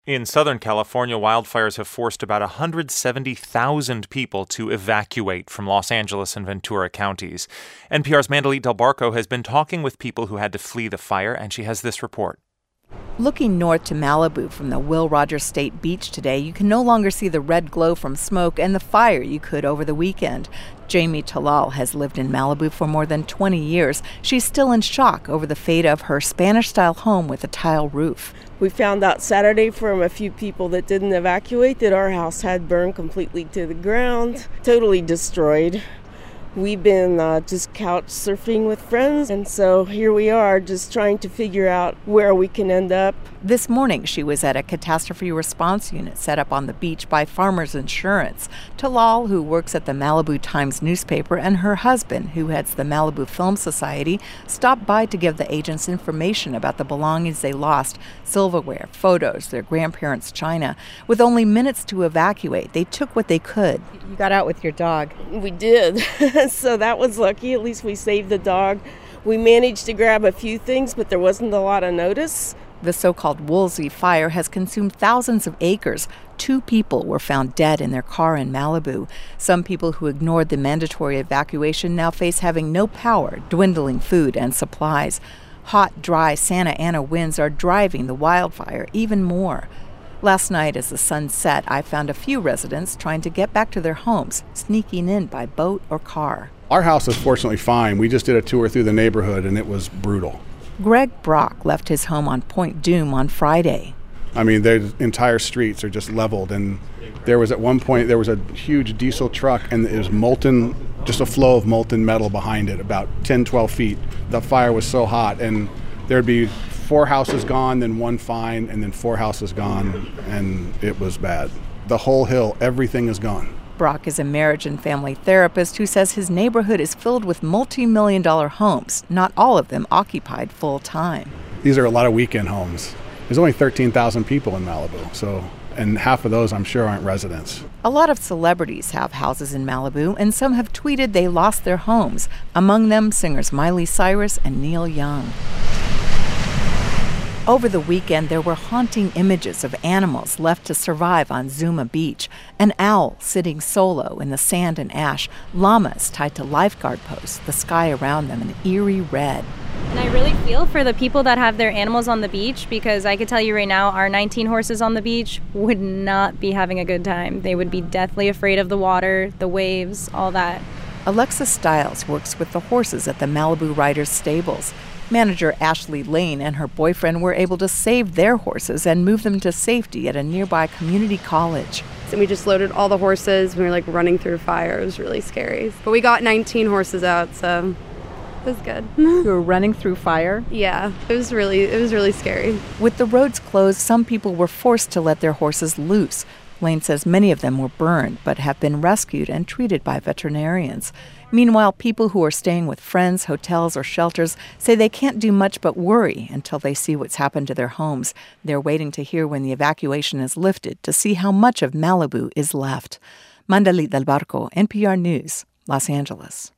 In Southern California, wildfires have forced about 170,000 people to evacuate from Los Angeles and Ventura counties. NPR's Mandalit Del Barco has been talking with people who had to flee the fire, and she has this report. Looking north to Malibu from the Will Rogers State Beach today, you can no longer see the red glow from smoke and the fire you could over the weekend. Jamie Talal has lived in Malibu for more than 20 years. She's still in shock over the fate of her Spanish-style home with a tile roof. We found out Saturday from a few people that didn't evacuate that our house had burned completely to the ground, totally destroyed. We've been just couch surfing with friends, and so here we are just trying to figure out where we can end up. This morning, she was at a catastrophe response unit set up on the beach by Farmers Insurance. Talal, who works at the Malibu Times newspaper, and her husband, who heads the Malibu Film Society, stopped by to give the agents information about the belongings they lost, silverware, photos, their grandparents' china. With only minutes to evacuate, they took what they could. You got out with your dog. We did. So that was lucky. At least we saved the dog. We managed to grab a few things, but there wasn't a lot of notice. The so-called Woolsey fire has consumed thousands of acres. 2 people were found dead in their car in Malibu. Some people who ignored the mandatory evacuation now face having no power, dwindling food and supplies. Hot, dry Santa Ana winds are driving the wildfire even more. Last night, as the sun set, I found a few residents trying to get back to their homes, sneaking in by boat or car. Our house is fortunately fine. We just did a tour through the neighborhood, and it was brutal. Greg Brock left his home on Point Dume on Friday. I mean, the entire streets are just leveled, and there was at one point, there was a huge diesel truck, and it was molten, just a flow of molten metal behind it, about 10, 12 feet. The fire was so hot, and there'd be 4 houses gone, then 1 fine, and then 4 houses gone, and it was bad. The whole hill, everything is gone. Brock is a marriage and family therapist who says his neighborhood is filled with multi-million-dollar homes, not all of them occupied full-time. These are a lot of weekend homes. There's only 13,000 people in Malibu, and half of those I'm sure aren't residents. A lot of celebrities have houses in Malibu, and some have tweeted they lost their homes, among them singers Miley Cyrus and Neil Young. Over the weekend, there were haunting images of animals left to survive on Zuma Beach. An owl sitting solo in the sand and ash, llamas tied to lifeguard posts, the sky around them an eerie red. And I really feel for the people that have their animals on the beach, because I could tell you right now, our 19 horses on the beach would not be having a good time. They would be deathly afraid of the water, the waves, all that. Alexa Stiles works with the horses at the Malibu Riders stables. Manager Ashley Lane and her boyfriend were able to save their horses and move them to safety at a nearby community college. And we just loaded all the horses. We were running through fire. It was really scary. But we got 19 horses out, so it was good. You were running through fire? Yeah, it was really scary. With the roads closed, some people were forced to let their horses loose. Lane says many of them were burned but have been rescued and treated by veterinarians. Meanwhile, people who are staying with friends, hotels, or shelters say they can't do much but worry until they see what's happened to their homes. They're waiting to hear when the evacuation is lifted to see how much of Malibu is left. Mandalit Del Barco, NPR News, Los Angeles.